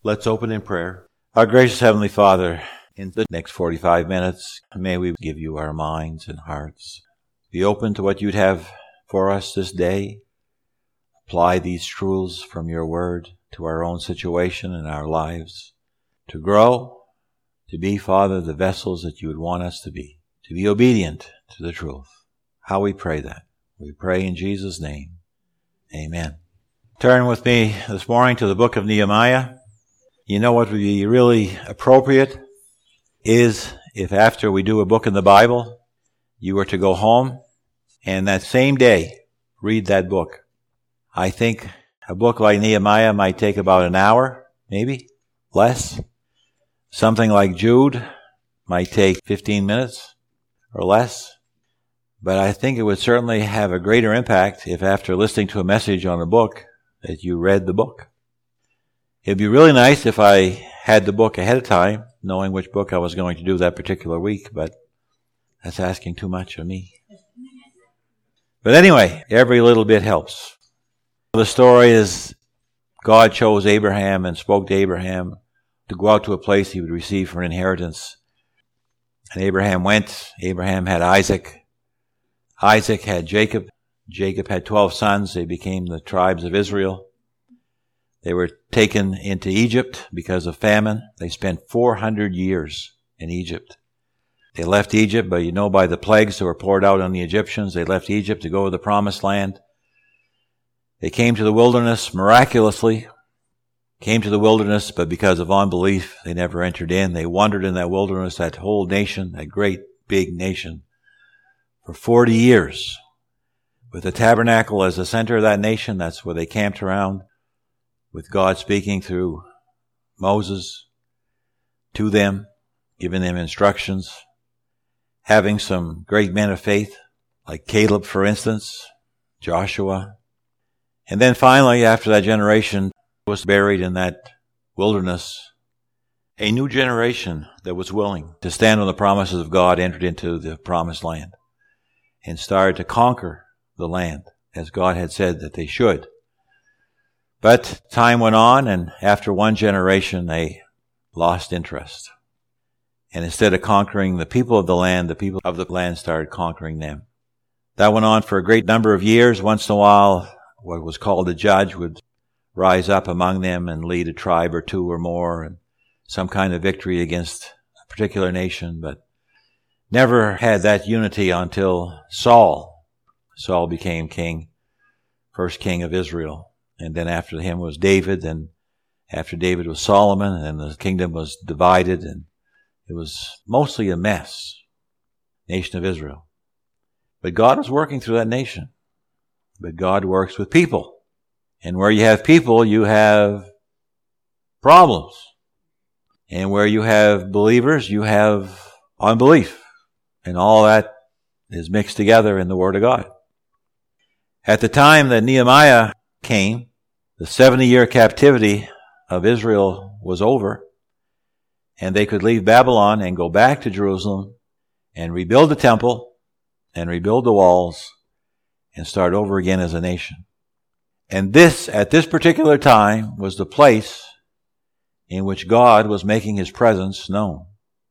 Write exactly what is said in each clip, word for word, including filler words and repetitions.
Let's open in prayer. Our gracious Heavenly Father, in the next forty-five minutes, may we give you our minds and hearts. Be open to what you'd have for us this day. Apply these truths from your word to our own situation and our lives. To grow, to be, Father, the vessels that you would want us to be. To be obedient to the truth. How we pray that. We pray in Jesus' name. Amen. Turn with me this morning to the book of Nehemiah. You know what would be really appropriate is if after we do a book in the Bible, you were to go home and that same day read that book. I think a book like Nehemiah might take about an hour, maybe less. Something like Jude might take fifteen minutes or less. But I think it would certainly have a greater impact if after listening to a message on a book that you read the book. It'd be really nice if I had the book ahead of time, knowing which book I was going to do that particular week, but that's asking too much of me. But anyway, every little bit helps. The story is God chose Abraham and spoke to Abraham to go out to a place he would receive for an inheritance. And Abraham went. Abraham had Isaac. Isaac had Jacob. Jacob had twelve sons. They became the tribes of Israel. They were taken into Egypt because of famine. They spent four hundred years in Egypt. They left Egypt, but you know by the plagues that were poured out on the Egyptians, they left Egypt to go to the promised land. They came to the wilderness miraculously, came to the wilderness, but because of unbelief, they never entered in. They wandered in that wilderness, that whole nation, that great big nation, for forty years. With the tabernacle as the center of that nation, that's where they camped around, with God speaking through Moses to them, giving them instructions, having some great men of faith, like Caleb, for instance, Joshua. And then finally, after that generation was buried in that wilderness, a new generation that was willing to stand on the promises of God entered into the promised land and started to conquer the land as God had said that they should. But time went on, and after one generation, they lost interest. And instead of conquering the people of the land, the people of the land started conquering them. That went on for a great number of years. Once in a while, what was called a judge would rise up among them and lead a tribe or two or more, and some kind of victory against a particular nation, but never had that unity until Saul. Saul became king, first king of Israel. And then after him was David, and after David was Solomon, and the kingdom was divided, and it was mostly a mess, nation of Israel. But God was working through that nation. But God works with people. And where you have people, you have problems. And where you have believers, you have unbelief. And all that is mixed together in the Word of God. At the time that Nehemiah came, the seventy-year captivity of Israel was over, and they could leave Babylon and go back to Jerusalem and rebuild the temple and rebuild the walls and start over again as a nation. And this, at this particular time, was the place in which God was making His presence known.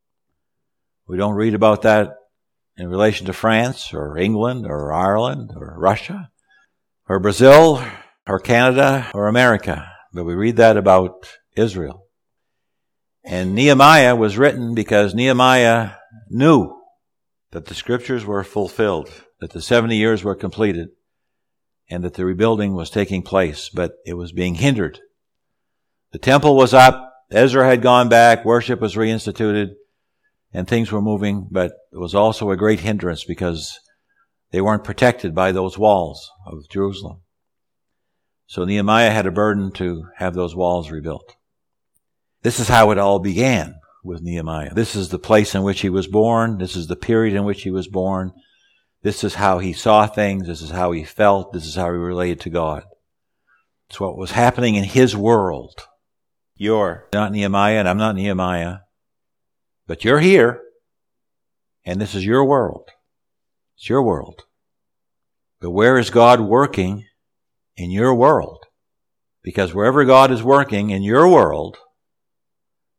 We don't read about that in relation to France or England or Ireland or Russia or Brazil or Canada or America, but we read that about Israel. And Nehemiah was written because Nehemiah knew that the scriptures were fulfilled, that the seventy years were completed, and that the rebuilding was taking place, but it was being hindered. The temple was up, Ezra had gone back, worship was reinstituted, and things were moving, but it was also a great hindrance because they weren't protected by those walls of Jerusalem. So Nehemiah had a burden to have those walls rebuilt. This is how it all began with Nehemiah. This is the place in which he was born. This is the period in which he was born. This is how he saw things. This is how he felt. This is how he related to God. It's what was happening in his world. You're not Nehemiah, and I'm not Nehemiah, but you're here, and this is your world. It's your world. But where is God working in your world? Because wherever God is working in your world,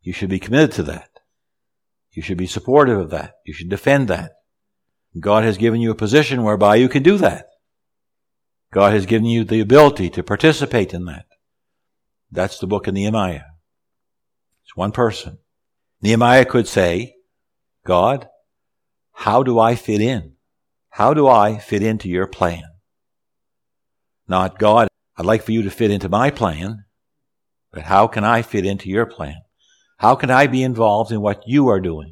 You should be committed to that. You should be supportive of that. You should defend that. God has given you a position whereby you can do that. God has given you the ability to participate in that. That's the book of Nehemiah. It's one person. Nehemiah could say, God, how do I fit in? How do I fit into your plan? Not, God, I'd like for you to fit into my plan, but how can I fit into your plan? How can I be involved in what you are doing?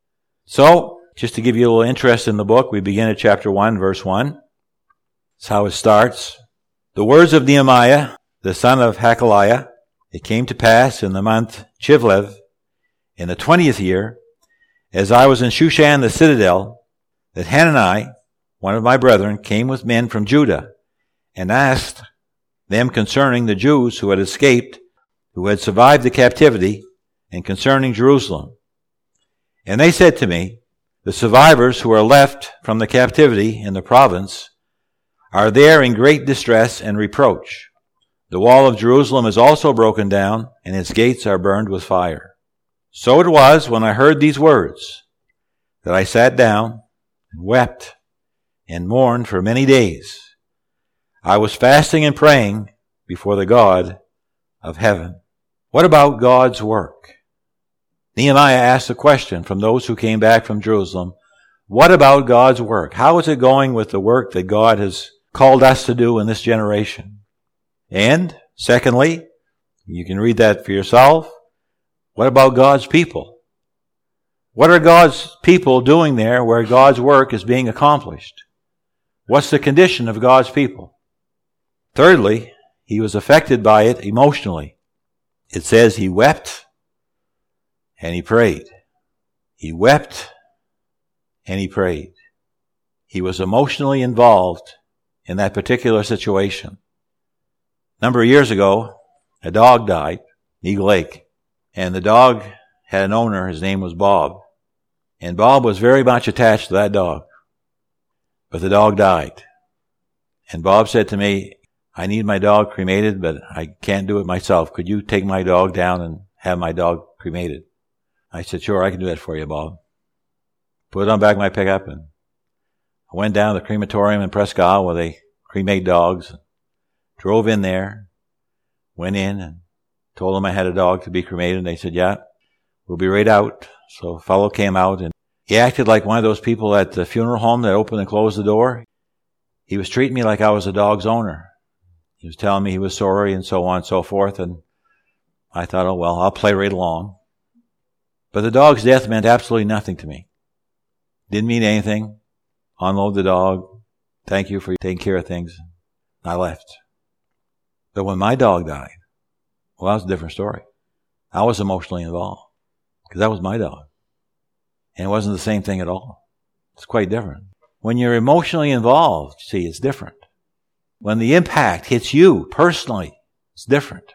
So, just to give you a little interest in the book, we begin at chapter one, verse one. That's how it starts. The words of Nehemiah, the son of Hakaliah, it came to pass in the month Chivlev, in the twentieth year, as I was in Shushan the citadel, that Hanani, one of my brethren, came with men from Judah, and asked them concerning the Jews who had escaped, who had survived the captivity, and concerning Jerusalem. And they said to me, the survivors who are left from the captivity in the province are there in great distress and reproach. The wall of Jerusalem is also broken down, and its gates are burned with fire. So it was, when I heard these words, that I sat down and wept and mourned for many days. I was fasting and praying before the God of heaven. What about God's work? Nehemiah asked a question from those who came back from Jerusalem. What about God's work? How is it going with the work that God has called us to do in this generation? And, secondly, you can read that for yourself. What about God's people? What are God's people doing there where God's work is being accomplished? What's the condition of God's people? Thirdly, he was affected by it emotionally. It says he wept and he prayed. He wept and he prayed. He was emotionally involved in that particular situation. A number of years ago, a dog died, Eagle Lake, and the dog had an owner. His name was Bob. And Bob was very much attached to that dog. But the dog died. And Bob said to me, I need my dog cremated, but I can't do it myself. Could you take my dog down and have my dog cremated? I said, sure, I can do that for you, Bob. Put it on back of my pickup, and I went down to the crematorium in Presque Isle where they cremate dogs. Drove in there, went in and told them I had a dog to be cremated. And they said, yeah, we'll be right out. So a fellow came out, and he acted like one of those people at the funeral home that open and close the door. He was treating me like I was a dog's owner. He was telling me he was sorry and so on and so forth. And I thought, oh, well, I'll play right along. But the dog's death meant absolutely nothing to me. Didn't mean anything. Unload the dog. Thank you for taking care of things. I left. But when my dog died, well, that was a different story. I was emotionally involved because that was my dog. And it wasn't the same thing at all. It's quite different. When you're emotionally involved, see, it's different. When the impact hits you personally, it's different.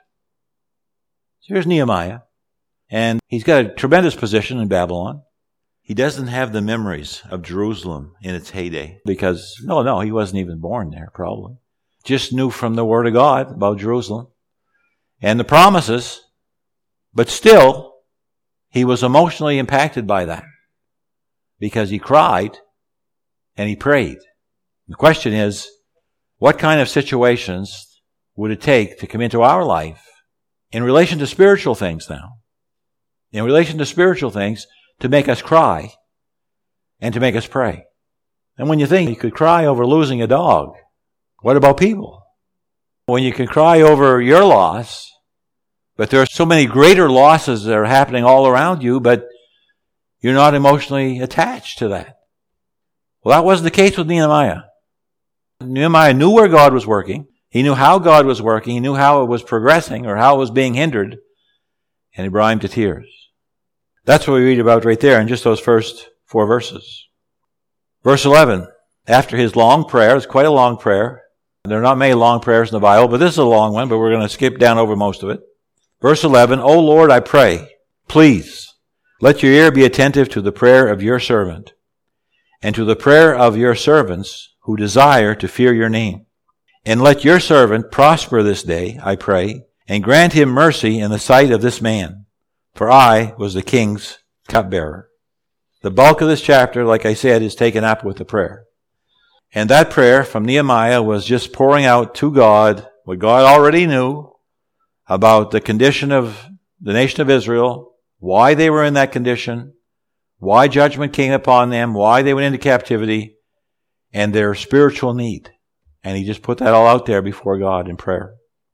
So here's Nehemiah, and he's got a tremendous position in Babylon. He doesn't have the memories of Jerusalem in its heyday because, no, no, he wasn't even born there, probably. Just knew from the Word of God about Jerusalem and the promises, but still, he was emotionally impacted by that because he cried and he prayed. The question is, what kind of situations would it take to come into our life in relation to spiritual things now? In relation to spiritual things to make us cry and to make us pray. And when you think you could cry over losing a dog, what about people? When you can cry over your loss, but there are so many greater losses that are happening all around you, but you're not emotionally attached to that. Well, that wasn't the case with Nehemiah. Nehemiah knew where God was working. He knew how God was working. He knew how it was progressing or how it was being hindered. And it brought him to tears. That's what we read about right there in just those first four verses. Verse eleven, after his long prayer, it's quite a long prayer. There are not many long prayers in the Bible, but this is a long one, but we're going to skip down over most of it. Verse eleven, O Lord, I pray, please, let your ear be attentive to the prayer of your servant and to the prayer of your servants who desire to fear your name. And let your servant prosper this day, I pray, and grant him mercy in the sight of this man. For I was the king's cupbearer. The bulk of this chapter, like I said, is taken up with the prayer. And that prayer from Nehemiah was just pouring out to God what God already knew about the condition of the nation of Israel, why they were in that condition, why judgment came upon them, why they went into captivity, and their spiritual need. And he just put that all out there before God in prayer.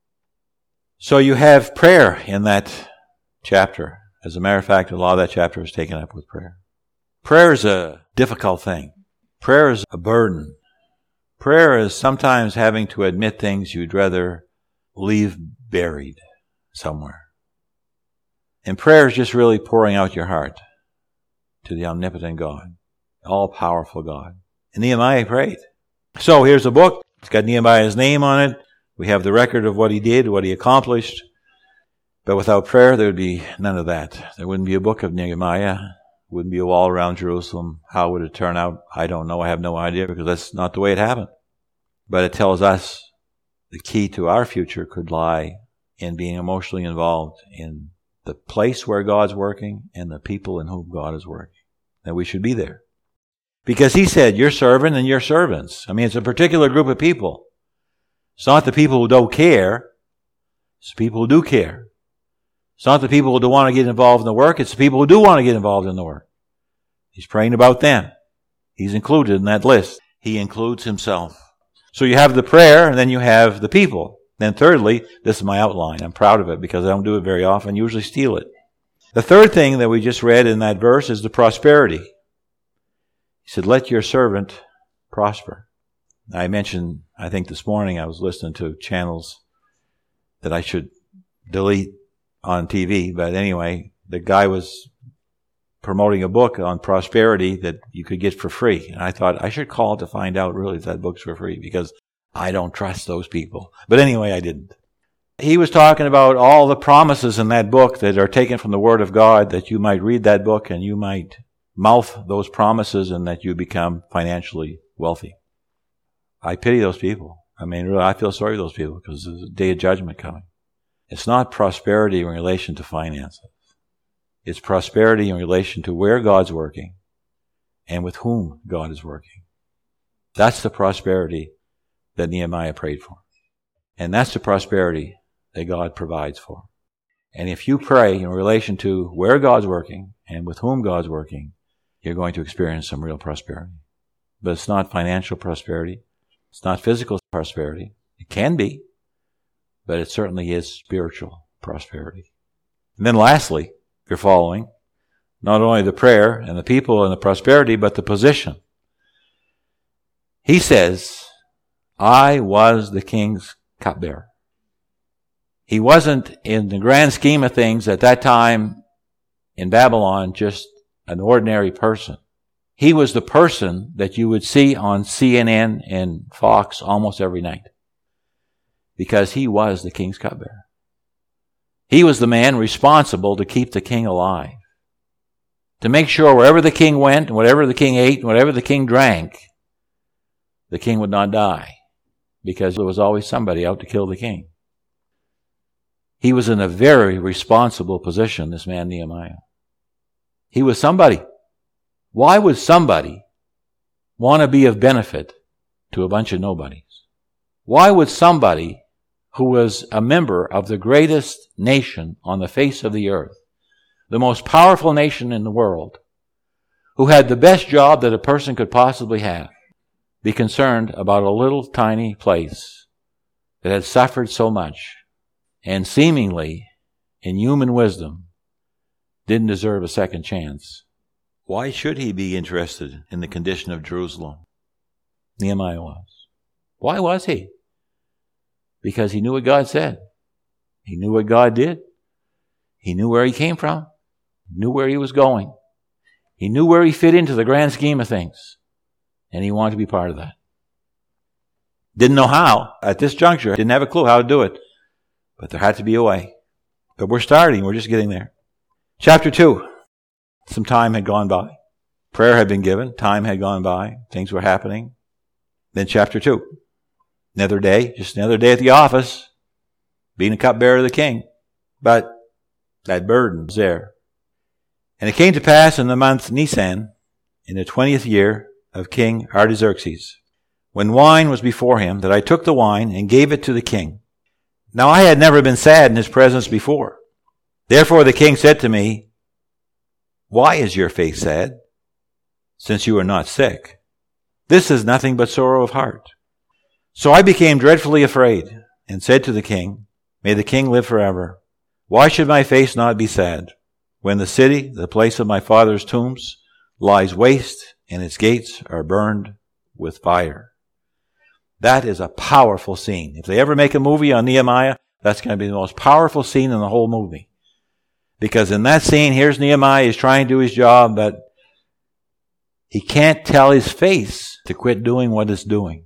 So you have prayer in that chapter. As a matter of fact, a lot of that chapter is taken up with prayer. Prayer is a difficult thing. Prayer is a burden. Prayer is sometimes having to admit things you'd rather leave buried somewhere. And prayer is just really pouring out your heart to the omnipotent God, all-powerful God. And Nehemiah prayed. So here's a book. It's got Nehemiah's name on it. We have the record of what he did, what he accomplished. But without prayer, there would be none of that. There wouldn't be a book of Nehemiah. Wouldn't be a wall around Jerusalem. How would it turn out? I don't know. I have no idea, because that's not the way it happened. But it tells us the key to our future could lie in being emotionally involved in the place where God's working and the people in whom God is working. That we should be there. Because he said, your servant and your servants. I mean, it's a particular group of people. It's not the people who don't care. It's the people who do care. It's not the people who don't want to get involved in the work. It's the people who do want to get involved in the work. He's praying about them. He's included in that list. He includes himself. So you have the prayer, and then you have the people. Then thirdly, this is my outline. I'm proud of it because I don't do it very often. I usually steal it. The third thing that we just read in that verse is the prosperity. He said, let your servant prosper. I mentioned, I think this morning I was listening to channels that I should delete on T V. But anyway, the guy was promoting a book on prosperity that you could get for free. And I thought I should call to find out really if that book's for free, because I don't trust those people. But anyway, I didn't. He was talking about all the promises in that book that are taken from the Word of God, that you might read that book and you might mouth those promises and that you become financially wealthy. I pity those people. I mean, really, I feel sorry for those people because there's a day of judgment coming. It's not prosperity in relation to finances. It's prosperity in relation to where God's working and with whom God is working. That's the prosperity that Nehemiah prayed for. And that's the prosperity that God provides for. And if you pray in relation to where God's working and with whom God's working, you're going to experience some real prosperity. But it's not financial prosperity. It's not physical prosperity. It can be, but it certainly is spiritual prosperity. And then lastly, if you're following, not only the prayer and the people and the prosperity, but the position. He says, I was the king's cupbearer. He wasn't, in the grand scheme of things at that time in Babylon, just an ordinary person. He was the person that you would see on C N N and Fox almost every night, because he was the king's cupbearer. He was the man responsible to keep the king alive, to make sure wherever the king went, and whatever the king ate, and whatever the king drank, the king would not die, because there was always somebody out to kill the king. He was in a very responsible position, this man Nehemiah. He was somebody. Why would somebody want to be of benefit to a bunch of nobodies? Why would somebody who was a member of the greatest nation on the face of the earth, the most powerful nation in the world, who had the best job that a person could possibly have, be concerned about a little tiny place that had suffered so much and seemingly, in human wisdom, didn't deserve a second chance? Why should he be interested in the condition of Jerusalem? Nehemiah was. Why was he? Because he knew what God said. He knew what God did. He knew where he came from. He knew where he was going. He knew where he fit into the grand scheme of things. And he wanted to be part of that. Didn't know how at this juncture. Didn't have a clue how to do it. But there had to be a way. But we're starting. We're just getting there. Chapter two. Some time had gone by. Prayer had been given. Time had gone by. Things were happening. Then chapter two. Another day. Just another day at the office. Being a cupbearer of the king. But that burden's there. And it came to pass in the month Nisan, in the twentieth year of King Artaxerxes, when wine was before him, that I took the wine and gave it to the king. Now I had never been sad in his presence before. Therefore the king said to me, Why is your face sad, since you are not sick? This is nothing but sorrow of heart. So I became dreadfully afraid, and said to the king, May the king live forever. Why should my face not be sad, when the city, the place of my father's tombs, lies waste, and its gates are burned with fire? That is a powerful scene. If they ever make a movie on Nehemiah, that's going to be the most powerful scene in the whole movie. Because in that scene, here's Nehemiah, he's trying to do his job, but he can't tell his face to quit doing what it's doing.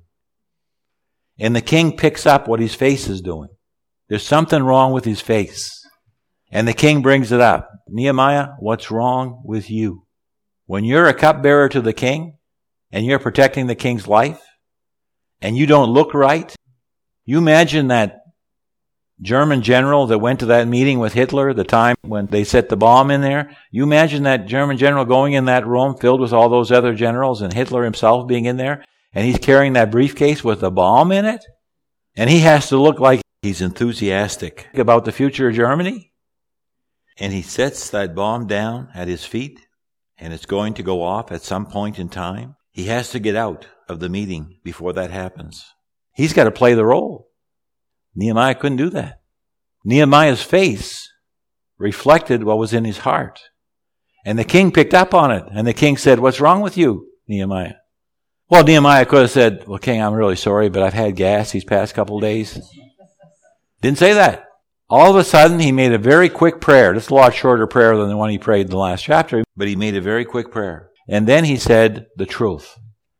And the king picks up what his face is doing. There's something wrong with his face. And the king brings it up. Nehemiah, what's wrong with you? When you're a cupbearer to the king, and you're protecting the king's life, and you don't look right, you imagine that German general that went to that meeting with Hitler, the time when they set the bomb in there, you imagine that German general going in that room filled with all those other generals and Hitler himself being in there, and he's carrying that briefcase with the bomb in it, and he has to look like he's enthusiastic about the future of Germany, and he sets that bomb down at his feet, and it's going to go off at some point in time. He has to get out of the meeting before that happens. He's got to play the role. Nehemiah couldn't do that. Nehemiah's face reflected what was in his heart. And the king picked up on it. And the king said, What's wrong with you, Nehemiah? Well, Nehemiah could have said, Well, king, I'm really sorry, but I've had gas these past couple of days. Didn't say that. All of a sudden, he made a very quick prayer. This is a lot shorter prayer than the one he prayed in the last chapter, but he made a very quick prayer. And then he said the truth.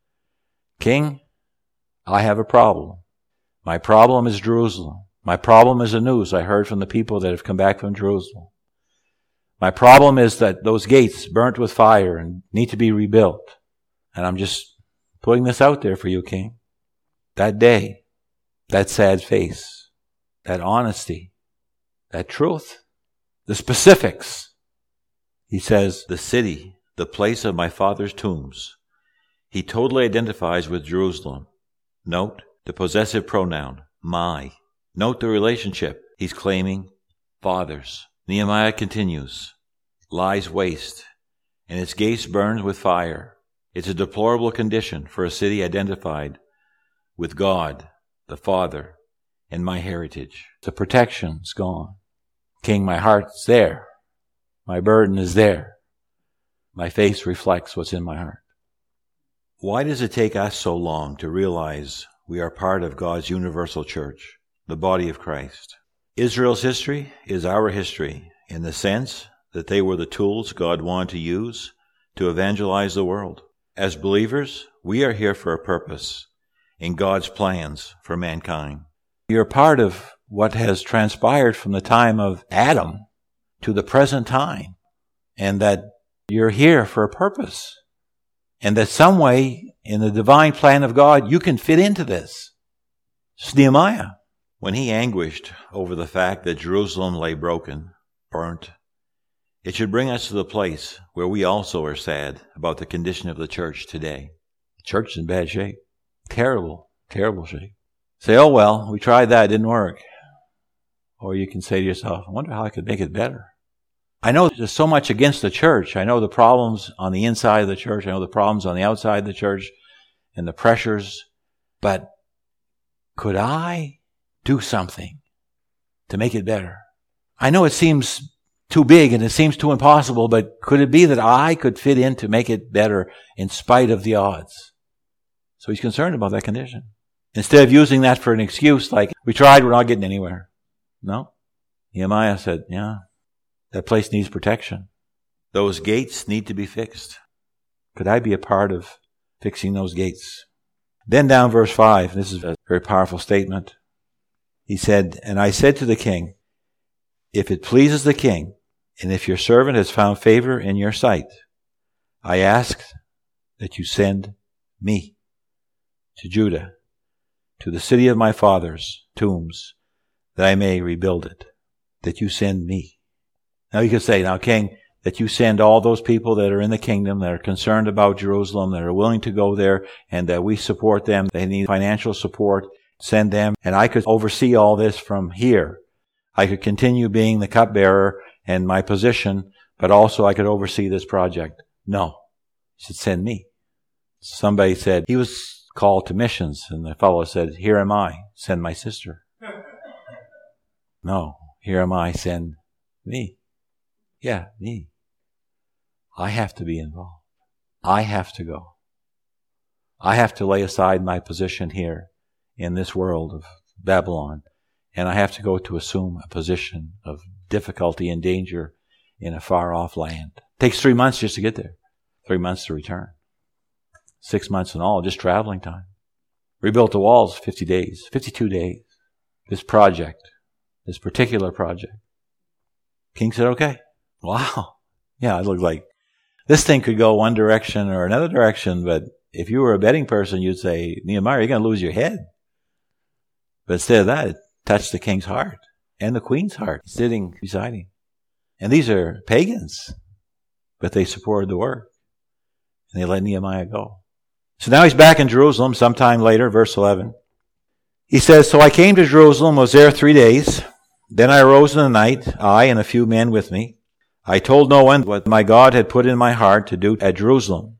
King, I have a problem. My problem is Jerusalem. My problem is the news I heard from the people that have come back from Jerusalem. My problem is that those gates burnt with fire and need to be rebuilt. And I'm just putting this out there for you, King. That day, that sad face, that honesty, that truth, the specifics. He says, the city, the place of my father's tombs. He totally identifies with Jerusalem. Note the possessive pronoun, my. Note the relationship. He's claiming fathers. Nehemiah continues, lies waste, and its gates burned with fire. It's a deplorable condition for a city identified with God, the Father, and my heritage. The protection's gone. King, my heart's there. My burden is there. My face reflects what's in my heart. Why does it take us so long to realize we are part of God's universal church, the body of Christ? Israel's history is our history in the sense that they were the tools God wanted to use to evangelize the world. As believers, we are here for a purpose in God's plans for mankind. You're part of what has transpired from the time of Adam to the present time, and that you're here for a purpose, and that some way in the divine plan of God you can fit into this. It's Nehemiah. When he anguished over the fact that Jerusalem lay broken, burnt, it should bring us to the place where we also are sad about the condition of the church today. The church is in bad shape. Terrible, terrible shape. Say, oh well, we tried that, it didn't work. Or you can say to yourself, I wonder how I could make it better. I know there's so much against the church. I know the problems on the inside of the church. I know the problems on the outside of the church and the pressures. But could I do something to make it better? I know it seems too big and it seems too impossible, but could it be that I could fit in to make it better in spite of the odds? So he's concerned about that condition. Instead of using that for an excuse like, we tried, we're not getting anywhere. No. Nehemiah said, yeah, that place needs protection. Those gates need to be fixed. Could I be a part of fixing those gates? Then down verse five, this is a very powerful statement. He said, and I said to the king, if it pleases the king, and if your servant has found favor in your sight, I ask that you send me to Judah, to the city of my father's tombs, that I may rebuild it. That you send me. Now you could say, now king, that you send all those people that are in the kingdom, that are concerned about Jerusalem, that are willing to go there, and that we support them. They need financial support. Send them. And I could oversee all this from here. I could continue being the cupbearer and my position, but also I could oversee this project. No. He said, send me. Somebody said he was called to missions, and the fellow said, here am I, send my sister. No, here am I, send me. Yeah, me. I have to be involved. I have to go. I have to lay aside my position here in this world of Babylon, and I have to go to assume a position of difficulty and danger in a far-off land. It takes three months just to get there. Three months to return. Six months in all, just traveling time. Rebuilt the walls, fifty days, fifty-two days. This project, this particular project. King said, okay. Wow. Yeah, it looked like this thing could go one direction or another direction, but if you were a betting person, you'd say, Nehemiah, you're going to lose your head. But instead of that, it touched the king's heart and the queen's heart, sitting beside him. And these are pagans, but they supported the work. And they let Nehemiah go. So now he's back in Jerusalem sometime later, verse eleven. He says, so I came to Jerusalem, was there three days. Then I arose in the night, I and a few men with me. I told no one what my God had put in my heart to do at Jerusalem.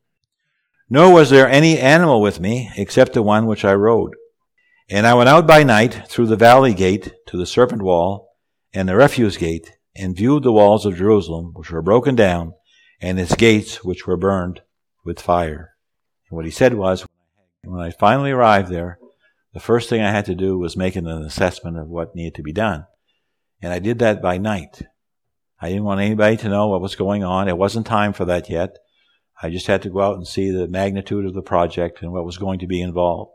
Nor was there any animal with me, except the one which I rode. And I went out by night through the valley gate to the serpent wall and the refuse gate, and viewed the walls of Jerusalem, which were broken down, and its gates, which were burned with fire. And what he said was, when I finally arrived there, the first thing I had to do was make an assessment of what needed to be done. And I did that by night. I didn't want anybody to know what was going on. It wasn't time for that yet. I just had to go out and see the magnitude of the project and what was going to be involved.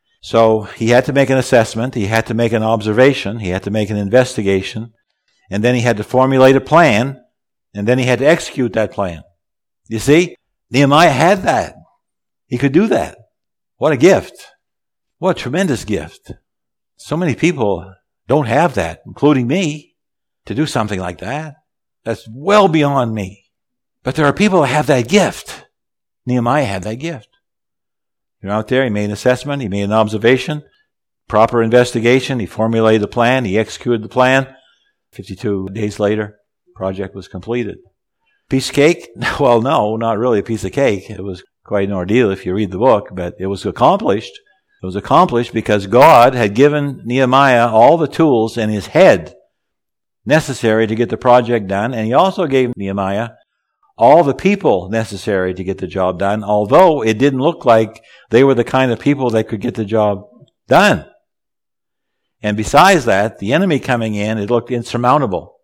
So he had to make an assessment. He had to make an observation. He had to make an investigation. And then he had to formulate a plan. And then he had to execute that plan. You see, Nehemiah had that. He could do that. What a gift. What a tremendous gift. So many people don't have that, including me, to do something like that. That's well beyond me. But there are people that have that gift. Nehemiah had that gift. You're out there, he made an assessment, he made an observation, proper investigation, he formulated a plan, he executed the plan. fifty-two days later, project was completed. Piece of cake? Well, no, not really a piece of cake. It was quite an ordeal if you read the book, but it was accomplished. It was accomplished because God had given Nehemiah all the tools in his head necessary to get the project done, and he also gave Nehemiah all the people necessary to get the job done, although it didn't look like they were the kind of people that could get the job done. And besides that, the enemy coming in, it looked insurmountable.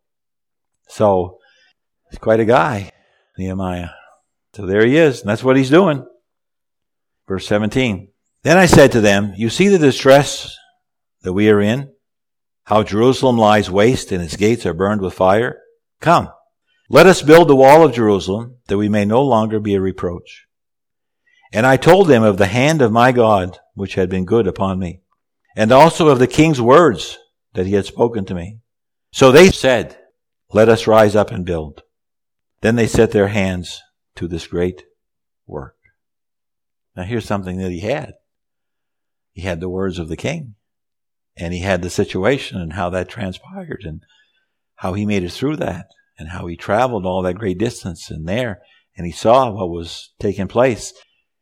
So, he's quite a guy, Nehemiah. So there he is, and that's what he's doing. Verse seventeen. Then I said to them, you see the distress that we are in? How Jerusalem lies waste and its gates are burned with fire? Come, let us build the wall of Jerusalem, that we may no longer be a reproach. And I told them of the hand of my God, which had been good upon me, and also of the king's words that he had spoken to me. So they said, let us rise up and build. Then they set their hands to this great work. Now here's something that he had. He had the words of the king, and he had the situation and how that transpired and how he made it through that and how he traveled all that great distance and there, and he saw what was taking place.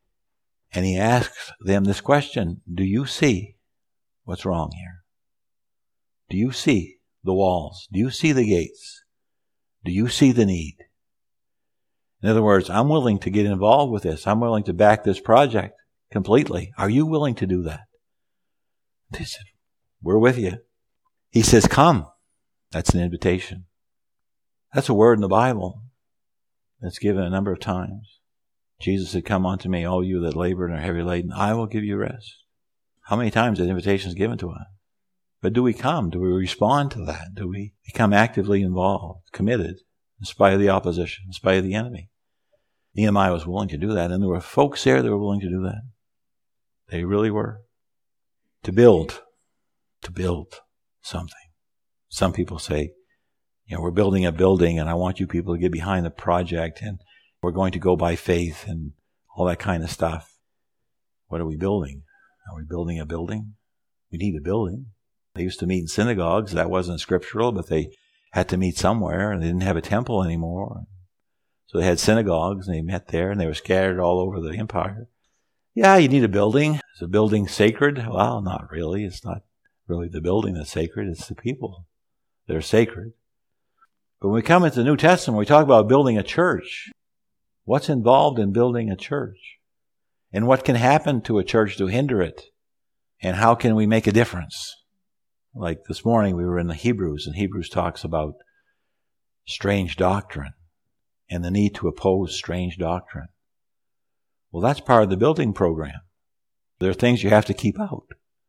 And he asked them this question, do you see what's wrong here? Do you see the walls? Do you see the gates? Do you see the need? In other words, I'm willing to get involved with this. I'm willing to back this project completely. Are you willing to do that? They said, we're with you. He says, come. That's an invitation. That's a word in the Bible that's given a number of times. Jesus said, come unto me, all you that labor and are heavy laden. I will give you rest. How many times that invitation is given to us? But do we come? Do we respond to that? Do we become actively involved, committed, in spite of the opposition, in spite of the enemy? Nehemiah was willing to do that, and there were folks there that were willing to do that. They really were. To build, to build something. Some people say, You know, we're building a building and I want you people to get behind the project and we're going to go by faith and all that kind of stuff. What are we building? Are we building a building? We need a building. They used to meet in synagogues. That wasn't scriptural, but they had to meet somewhere and they didn't have a temple anymore. So they had synagogues and they met there and they were scattered all over the empire. Yeah, you need a building. Is a building sacred? Well, not really. It's not really the building that's sacred. It's the people that are sacred. But when we come into the New Testament, we talk about building a church. What's involved in building a church? And what can happen to a church to hinder it? And how can we make a difference? Like this morning we were in the Hebrews, and Hebrews talks about strange doctrine and the need to oppose strange doctrine. Well, that's part of the building program. There are things you have to keep out.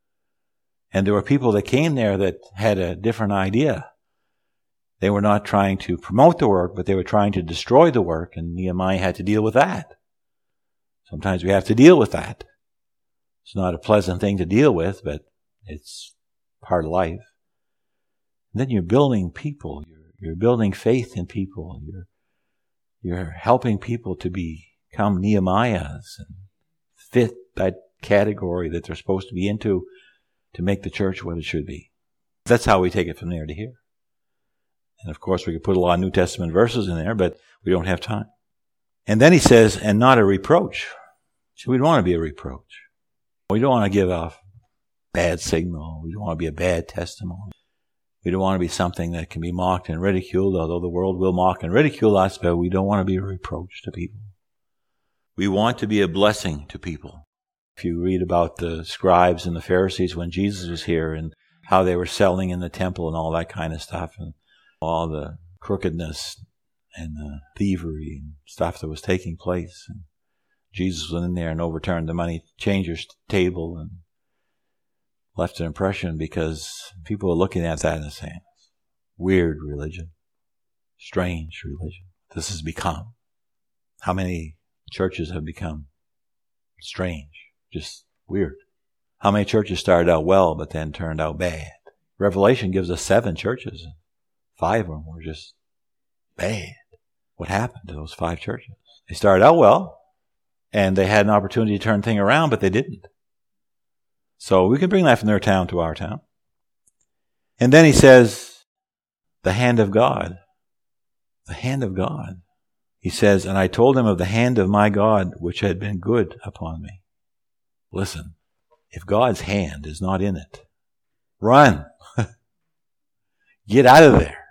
And there were people that came there that had a different idea. They were not trying to promote the work, but they were trying to destroy the work, and Nehemiah had to deal with that. Sometimes we have to deal with that. It's not a pleasant thing to deal with, but it's part of life. And then you're building people. You're, you're building faith in people. You're, you're helping people to become Nehemiahs and fit that category that they're supposed to be into to make the church what it should be. That's how we take it from there to here. And of course, we could put a lot of New Testament verses in there, but we don't have time. And then he says, and not a reproach. So we don't want to be a reproach. We don't want to give off bad signal. We don't want to be a bad testimony. We don't want to be something that can be mocked and ridiculed, although the world will mock and ridicule us, but we don't want to be a reproach to people. We want to be a blessing to people. If you read about the scribes and the Pharisees when Jesus was here and how they were selling in the temple and all that kind of stuff, and all the crookedness and the thievery and stuff that was taking place. And Jesus went in there and overturned the money changer's table and left an impression because people are looking at that and saying, weird religion, strange religion. This has become. How many churches have become strange, just weird? How many churches started out well but then turned out bad? Revelation gives us seven churches. Five of them were just bad. What happened to those five churches? They started out well, and they had an opportunity to turn things around, but they didn't. So we can bring that from their town to our town. And then he says, the hand of God. The hand of God. He says, and I told him of the hand of my God, which had been good upon me. Listen, if God's hand is not in it, run. Get out of there.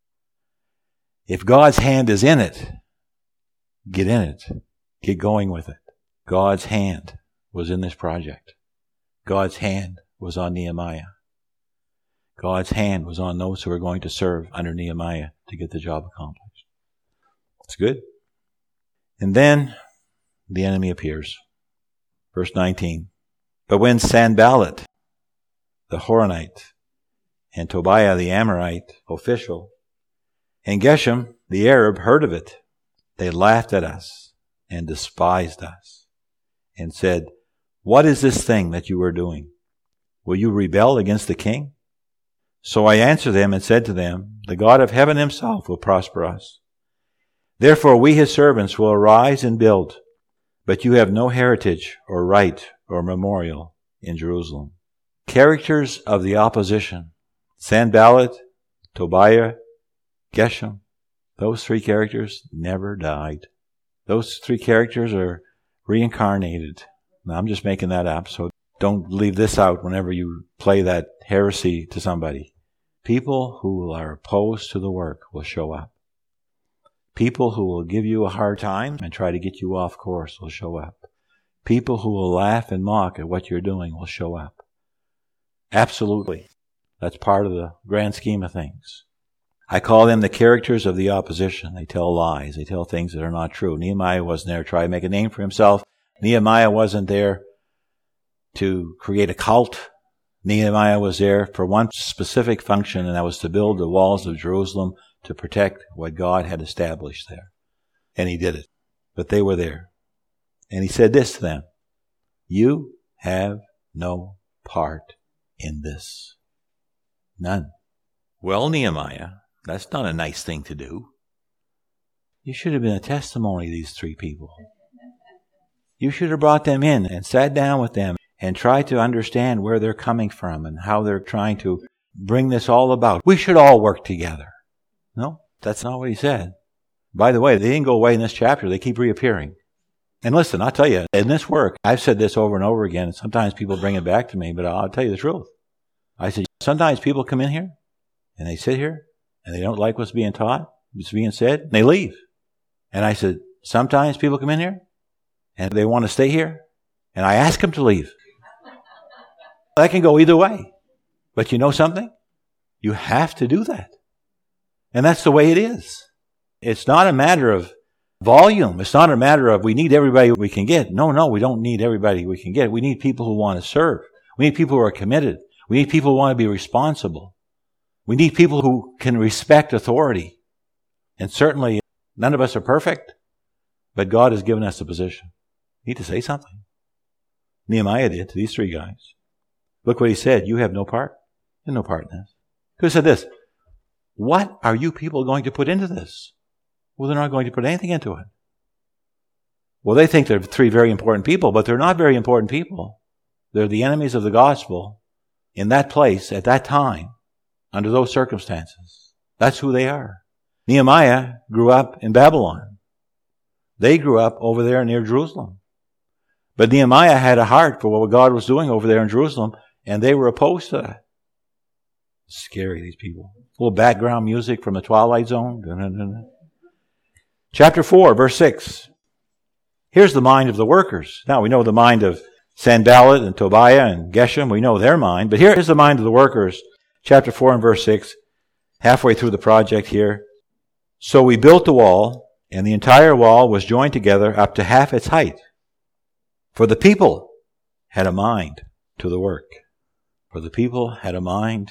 If God's hand is in it, get in it. Get going with it. God's hand was in this project. God's hand was on Nehemiah. God's hand was on those who were going to serve under Nehemiah to get the job accomplished. It's good. And then the enemy appears. Verse nineteen. But when Sanballat, the Horonite, and Tobiah the Amorite official, and Geshem the Arab heard of it, they laughed at us and despised us and said, what is this thing that you are doing? Will you rebel against the king? So I answered them and said to them, the God of heaven himself will prosper us. Therefore we his servants will arise and build, but you have no heritage or right or memorial in Jerusalem. Characters of the opposition. Sanballat, Tobiah, Geshem. Those three characters never died. Those three characters are reincarnated. Now, I'm just making that up, so don't leave this out whenever you play that heresy to somebody. People who are opposed to the work will show up. People who will give you a hard time and try to get you off course will show up. People who will laugh and mock at what you're doing will show up. Absolutely. That's part of the grand scheme of things. I call them the characters of the opposition. They tell lies. They tell things that are not true. Nehemiah wasn't there to try to make a name for himself. Nehemiah wasn't there to create a cult. Nehemiah was there for one specific function, and that was to build the walls of Jerusalem to protect what God had established there. And he did it. But they were there. And he said this to them, you have no part in this. None. Well, Nehemiah, That's not a nice thing to do. You should have been a testimony to these three people. You should have brought them in and sat down with them and tried to understand where they're coming from and how they're trying to bring this all about. We should all work together. No, that's not what he said. By the way, they didn't go away in this chapter. They keep reappearing. And listen, I'll tell you, in this work, I've said this over and over again, and sometimes people bring it back to me, but I'll tell you the truth. I said, sometimes people come in here, and they sit here, and they don't like what's being taught, what's being said, and they leave. And I said, sometimes people come in here, and they want to stay here, and I ask them to leave. That can go either way. But you know something? You have to do that. And that's the way it is. It's not a matter of volume. It's not a matter of we need everybody we can get. No, no, we don't need everybody we can get. We need people who want to serve. We need people who are committed. We need people who want to be responsible. We need people who can respect authority. And certainly, none of us are perfect, but God has given us a position. You need to say something. Nehemiah did to these three guys. Look what he said. You have no part. You have no part in this. He said this. What are you people going to put into this? Well, they're not going to put anything into it. Well, they think they're three very important people, but they're not very important people. They're the enemies of the gospel in that place at that time under those circumstances. That's who they are. Nehemiah grew up in Babylon. They grew up over there near Jerusalem. But Nehemiah had a heart for what God was doing over there in Jerusalem, and they were opposed to that. Scary, these people. A little background music from the Twilight Zone. Dun-dun-dun. Chapter four, verse six. Here's the mind of the workers. Now, we know the mind of Sanballat and Tobiah and Geshem. We know their mind. But here is the mind of the workers. Chapter four and verse six. Halfway through the project here. So we built the wall, and the entire wall was joined together up to half its height. For the people had a mind to the work. For the people had a mind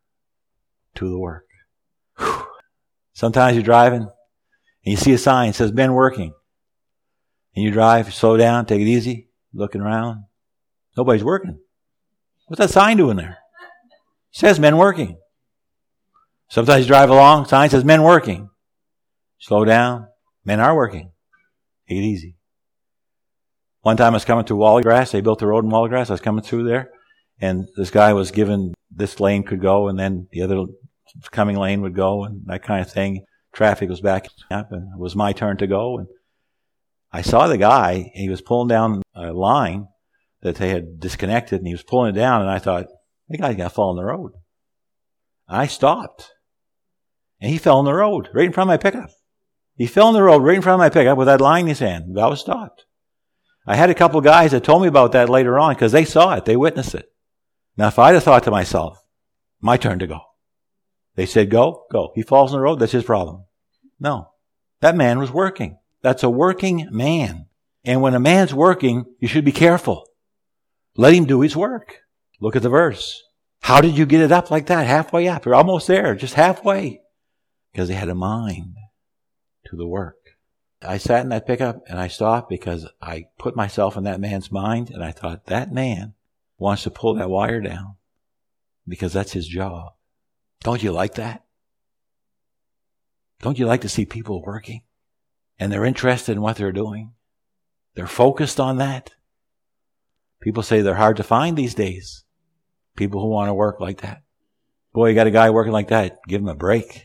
to the work. Whew. Sometimes you're driving, and you see a sign that says men working. And you drive, slow down, take it easy, looking around. Nobody's working. What's that sign doing there? It says men working. Sometimes you drive along, sign says men working. Slow down, men are working. Take it easy. One time I was coming through Wallygrass. They built the road in Wallygrass. I was coming through there, and this guy was given this lane could go, and then the other coming lane would go, and that kind of thing. Traffic was backing up, and it was my turn to go. And I saw the guy, and he was pulling down a line that they had disconnected, and he was pulling it down, and I thought, that guy's going to fall in the road. I stopped, and he fell in the road right in front of my pickup. He fell in the road right in front of my pickup with that line in his hand. I was stopped. I had a couple of guys that told me about that later on because they saw it. They witnessed it. Now, if I'd have thought to myself, my turn to go. They said, go, go. He falls in the road, that's his problem. No. That man was working. That's a working man. And when a man's working, you should be careful. Let him do his work. Look at the verse. How did you get it up like that? Halfway up. You're almost there, just halfway. Because they had a mind to the work. I sat in that pickup and I stopped because I put myself in that man's mind and I thought, that man wants to pull that wire down because that's his job. Don't you like that? Don't you like to see people working? And they're interested in what they're doing. They're focused on that. People say they're hard to find these days. People who want to work like that. Boy, you got a guy working like that. Give him a break.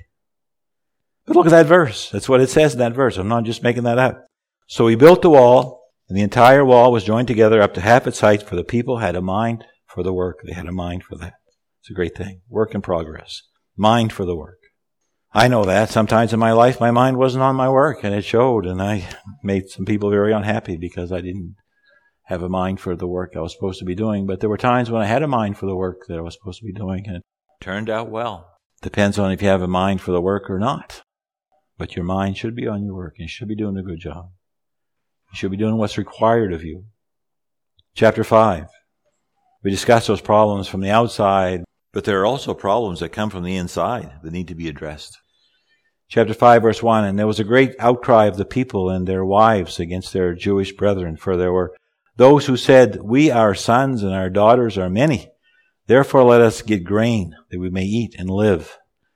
But look at that verse. That's what it says in that verse. I'm not just making that up. So he built the wall, and the entire wall was joined together up to half its height, for the people had a mind for the work. They had a mind for that. It's a great thing. Work in progress. Mind for the work. I know that. Sometimes in my life, my mind wasn't on my work, and it showed, and I made some people very unhappy because I didn't have a mind for the work I was supposed to be doing. But there were times when I had a mind for the work that I was supposed to be doing, and it turned out well. Depends on if you have a mind for the work or not. But your mind should be on your work, and you should be doing a good job. You should be doing what's required of you. Chapter five. We discussed those problems from the outside, but there are also problems that come from the inside that need to be addressed. Chapter five, verse one, and there was a great outcry of the people and their wives against their Jewish brethren, for there were those who said, we, our sons and our daughters are many. Therefore let us get grain, that we may eat and live.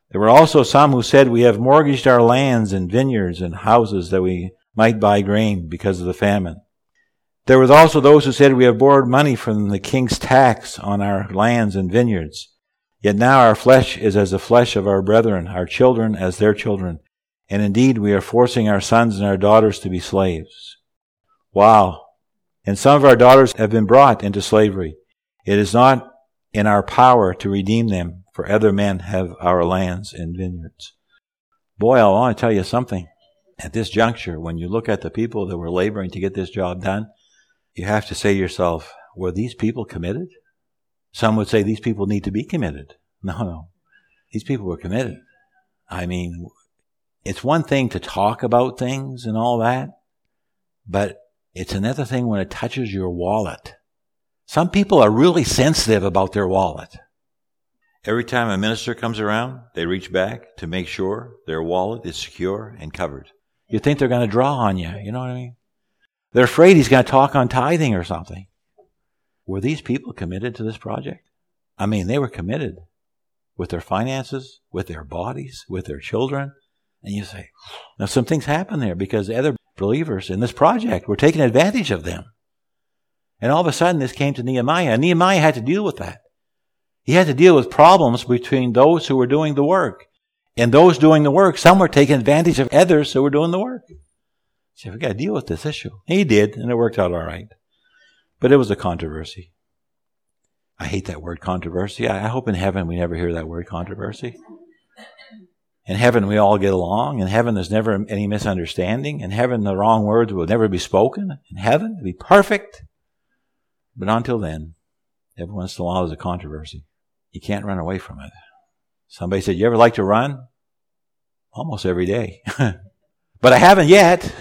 There were also some who said, we have mortgaged our lands and vineyards and houses that we might buy grain because of the famine. There was also those who said, we have borrowed money from the king's tax on our lands and vineyards. Yet now our flesh is as the flesh of our brethren, our children as their children. And indeed we are forcing our sons and our daughters to be slaves. Wow. And some of our daughters have been brought into slavery. It is not in our power to redeem them, for other men have our lands and vineyards. Boy, I want to tell you something. At this juncture, when you look at the people that were laboring to get this job done, you have to say to yourself, were these people committed? Some would say these people need to be committed. No, no. These people were committed. I mean, it's one thing to talk about things and all that, but it's another thing when it touches your wallet. Some people are really sensitive about their wallet. Every time a minister comes around, they reach back to make sure their wallet is secure and covered. You think they're going to draw on you, you know what I mean? They're afraid he's going to talk on tithing or something. Were these people committed to this project? I mean, they were committed with their finances, with their bodies, with their children. And you say, now some things happen there because the other believers in this project were taking advantage of them. And all of a sudden this came to Nehemiah. And Nehemiah had to deal with that. He had to deal with problems between those who were doing the work. And those doing the work, some were taking advantage of others who were doing the work. He said, we've got to deal with this issue. He did, and it worked out all right. But it was a controversy. I hate that word controversy. I hope in heaven we never hear that word controversy. In heaven we all get along. In heaven there's never any misunderstanding. In heaven the wrong words will never be spoken. In heaven it'll be perfect. But until then, every once in a while there's a controversy. You can't run away from it. Somebody said, you ever like to run? Almost every day. But I haven't yet.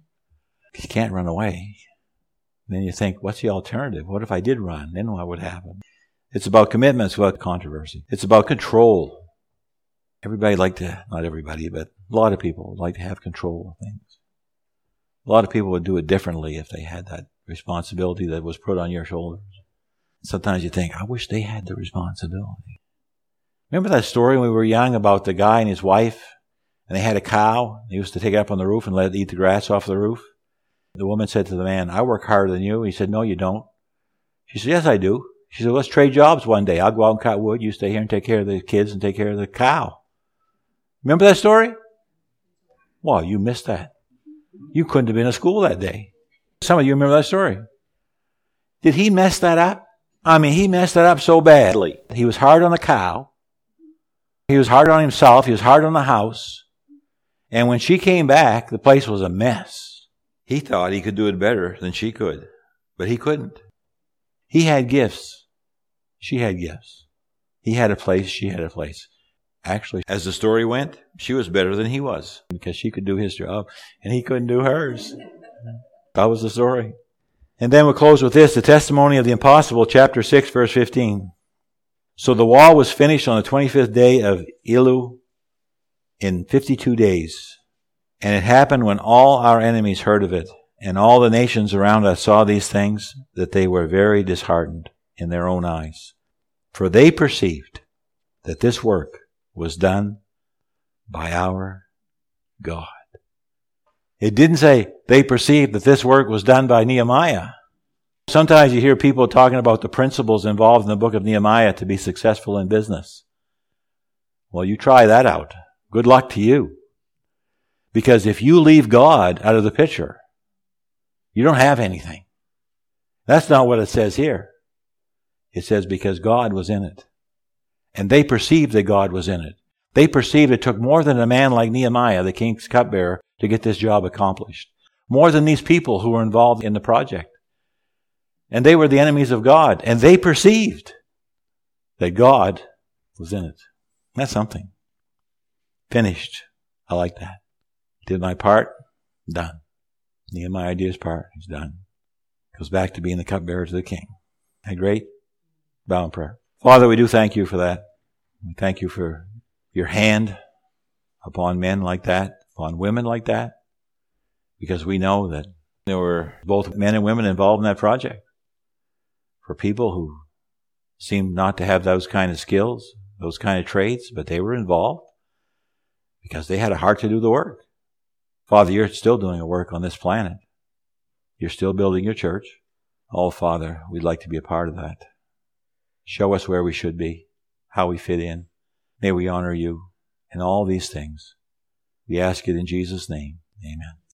You can't run away. Then you think, what's the alternative? What if I did run? Then what would happen? It's about commitment. It's about controversy. It's about control. Everybody like to, not everybody, but a lot of people would like to have control of things. A lot of people would do it differently if they had that responsibility that was put on your shoulders. Sometimes you think, I wish they had the responsibility. Remember that story when we were young about the guy and his wife? And they had a cow. He used to take it up on the roof and let it eat the grass off the roof. The woman said to the man, I work harder than you. He said, no, you don't. She said, yes, I do. She said, let's trade jobs one day. I'll go out and cut wood. You stay here and take care of the kids and take care of the cow. Remember that story? Well, you missed that. You couldn't have been in school that day. Some of you remember that story. Did he mess that up? I mean, he messed that up so badly. He was hard on the cow. He was hard on himself. He was hard on the house. And when she came back, the place was a mess. He thought he could do it better than she could, but he couldn't. He had gifts. She had gifts. He had a place. She had a place. Actually, as the story went, she was better than he was because she could do his job and he couldn't do hers. That was the story. And then we'll close with this, the testimony of the impossible, chapter six, verse fifteen. So the wall was finished on the twenty-fifth day of Elul in fifty-two days. And it happened when all our enemies heard of it, and all the nations around us saw these things, that they were very disheartened in their own eyes. For they perceived that this work was done by our God. It didn't say they perceived that this work was done by Nehemiah. Sometimes you hear people talking about the principles involved in the book of Nehemiah to be successful in business. Well, you try that out. Good luck to you. Because if you leave God out of the picture, you don't have anything. That's not what it says here. It says because God was in it. And they perceived that God was in it. They perceived it took more than a man like Nehemiah, the king's cupbearer, to get this job accomplished. More than these people who were involved in the project. And they were the enemies of God. And they perceived that God was in it. That's something. Finished. I like that. Did my part. Done. Nehemiah did his part. He's done. Goes back to being the cupbearer to the king. Isn't that great? Bow in prayer. Father, we do thank you for that. We thank you for your hand upon men like that, upon women like that, because we know that there were both men and women involved in that project. For people who seemed not to have those kind of skills, those kind of traits, but they were involved. because they had a heart to do the work. Father, you're still doing a work on this planet. You're still building your church. Oh, Father, we'd like to be a part of that. Show us where we should be, how we fit in. May we honor you in all these things. We ask it in Jesus' name. Amen.